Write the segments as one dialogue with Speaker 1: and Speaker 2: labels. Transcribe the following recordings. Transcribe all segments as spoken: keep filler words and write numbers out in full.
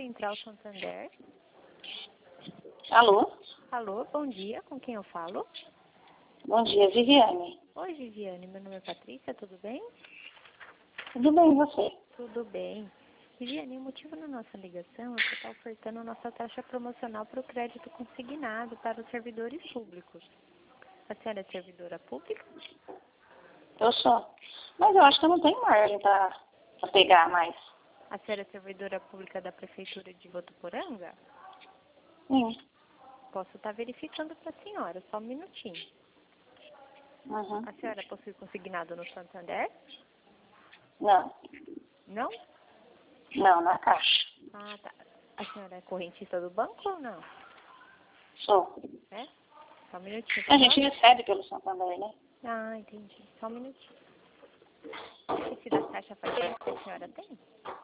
Speaker 1: Central Santander.
Speaker 2: Alô?
Speaker 1: Alô, bom dia, com quem eu falo?
Speaker 2: Bom dia, Viviane.
Speaker 1: Oi, Viviane, meu nome é Patrícia, tudo bem?
Speaker 2: Tudo bem, e você?
Speaker 1: Tudo bem. Viviane, o motivo da nossa ligação é que está ofertando a nossa taxa promocional para o crédito consignado para os servidores públicos. A senhora é servidora pública?
Speaker 2: Eu sou. Mas eu acho que eu não tenho margem para pegar mais.
Speaker 1: A senhora é servidora pública da Prefeitura de Votuporanga?
Speaker 2: Sim.
Speaker 1: Posso estar verificando para a senhora, só um minutinho.
Speaker 2: Uhum.
Speaker 1: A senhora possui consignado no Santander?
Speaker 2: Não.
Speaker 1: Não?
Speaker 2: Não, na caixa.
Speaker 1: Ah, tá. A senhora é correntista do banco ou não?
Speaker 2: Sou.
Speaker 1: É? Só um minutinho, por
Speaker 2: A gente
Speaker 1: favor.
Speaker 2: recebe pelo Santander, né?
Speaker 1: Ah, entendi. Só um minutinho. Esse da taxa faz tempo que a senhora tem?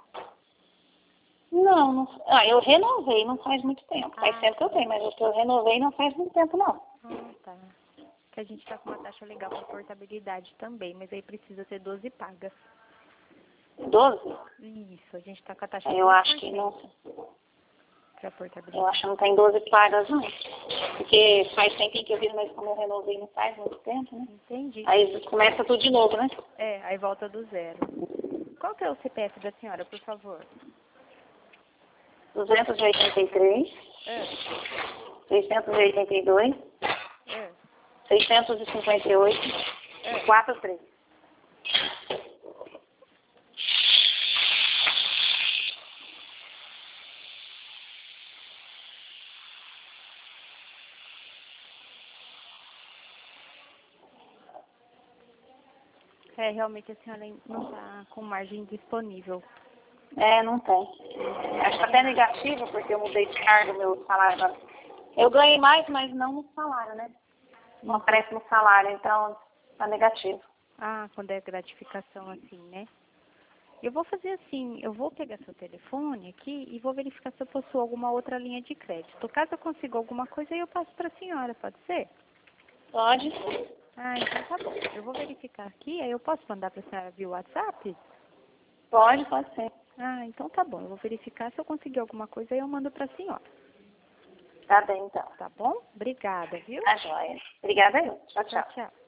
Speaker 2: Não, não. Ah, eu renovei, não faz muito tempo. Faz
Speaker 1: Ah,
Speaker 2: tempo que eu tenho, mas o que eu renovei não faz muito tempo, não.
Speaker 1: ah, tá. Que a gente está com uma taxa legal para portabilidade também, mas aí precisa ter doze pagas.
Speaker 2: Doze?
Speaker 1: Isso, a gente está com a taxa
Speaker 2: Eu acho que não.
Speaker 1: para
Speaker 2: Eu
Speaker 1: portabilidade.
Speaker 2: acho que não tem doze pagas, não. Porque faz tempo que eu vi, mas como eu renovei não faz muito tempo, né?
Speaker 1: Entendi.
Speaker 2: Aí começa tudo de novo, né?
Speaker 1: É, aí volta do zero. Qual que é o C P F da senhora, por favor?
Speaker 2: duzentos e oitenta e três,
Speaker 1: É,
Speaker 2: seiscentos e oitenta e dois,
Speaker 1: é,
Speaker 2: seiscentos e cinquenta e oito,
Speaker 1: é.
Speaker 2: quarenta e três.
Speaker 1: É, realmente a senhora não está com margem disponível.
Speaker 2: É, não tem. Acho que até negativo, porque eu mudei de cargo, meu salário agora. Eu ganhei mais, mas não no salário, né? Não aparece no salário, então tá negativo.
Speaker 1: Ah, quando é gratificação assim, né? Eu vou fazer assim, eu vou pegar seu telefone aqui e vou verificar se eu possuo alguma outra linha de crédito. Caso eu consiga alguma coisa, aí eu passo para a senhora, pode ser?
Speaker 2: Pode?
Speaker 1: Ah, então tá bom. Eu vou verificar aqui, aí eu posso mandar para a senhora via WhatsApp?
Speaker 2: Pode, pode ser.
Speaker 1: Ah, então tá bom. Eu vou verificar se eu conseguir alguma coisa, aí eu mando para a senhora.
Speaker 2: Tá bem, então.
Speaker 1: Tá bom? Obrigada, viu?
Speaker 2: Tá joia. Obrigada eu. Tchau,
Speaker 1: Tchau,
Speaker 2: tchau.
Speaker 1: tchau.